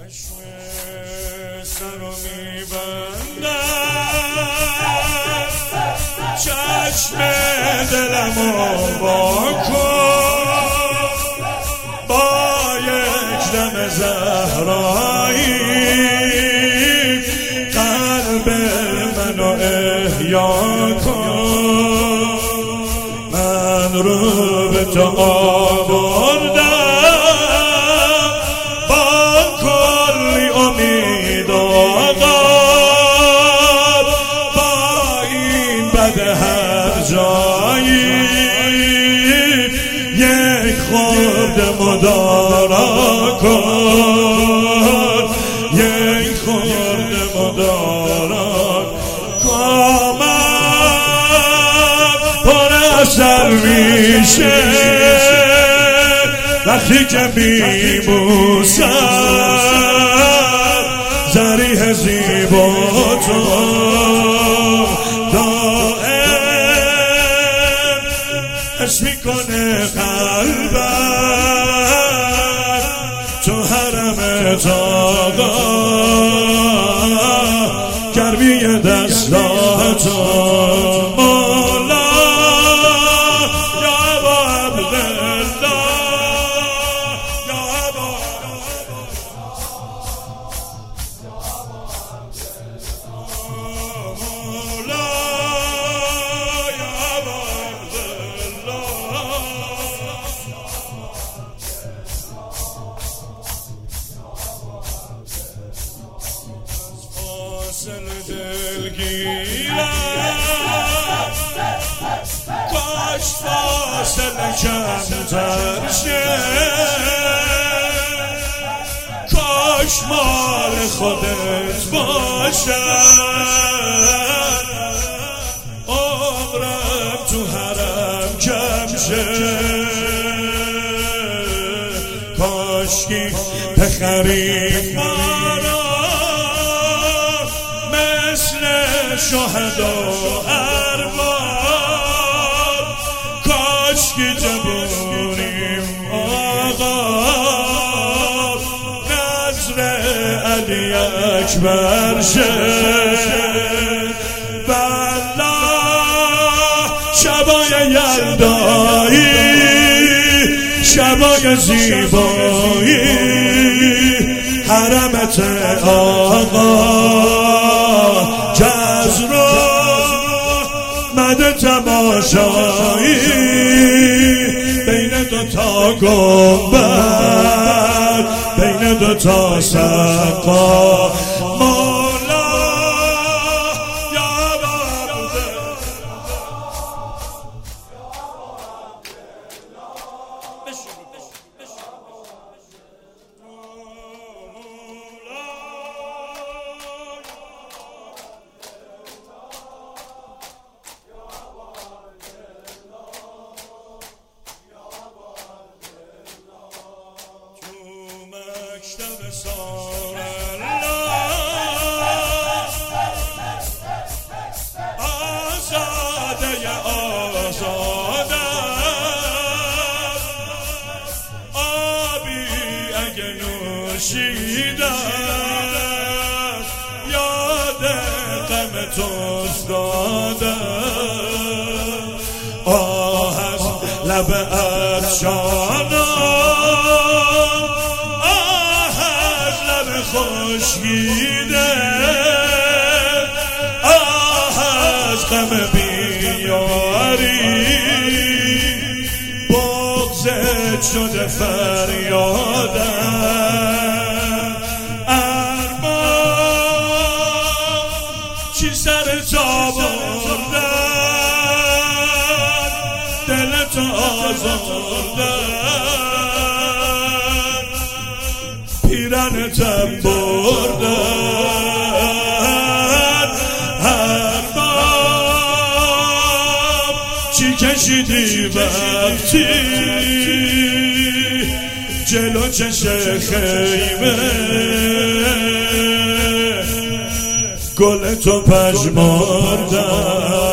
چشم سرو میبندم، چشم دلمو وا کن، با یک دم زهرایی قلب منو احیا کن. من رو به تو آوردم هر جایی، یک خورده مدارا کن، یک خورده مدارا کن. من پر اثر میشه وقتی که میبوسم ذریح زیبا تو، حس میکنه قلبم تو حرم تاقا، گرمی دستاتو مولا یا ابا عبدالله، یا ابا مولا یا ابا فاصل دلگیرم، کاش فاصل کمتر شه، کاش مال خودت باشم، عمرم تو حرم کم شه، کاشکی بخری مارا مثل شهدا ارباب، کاشکی جبونیم آقا نظر علی اکبر شه. والله شبای یلدایی، شبای زیبایی، حرمت آقا جزرو مده تماشایی، بین دوتا گنبد، بین دوتا سقا، مولا یا ابا مکتب سار آزاده آزادم، آبی اگه نوشیدم یاد غم تو افتادم، آه از لب افشانم، خشکیده، آه از غم بیاری، بغضت شده فریادم، ارباب چی سرت آوردن، دلت آزردن، پیرنتم بردن، ارباب چی کشیدی وقتی جلو چش خیمه، گل تو پژمردن،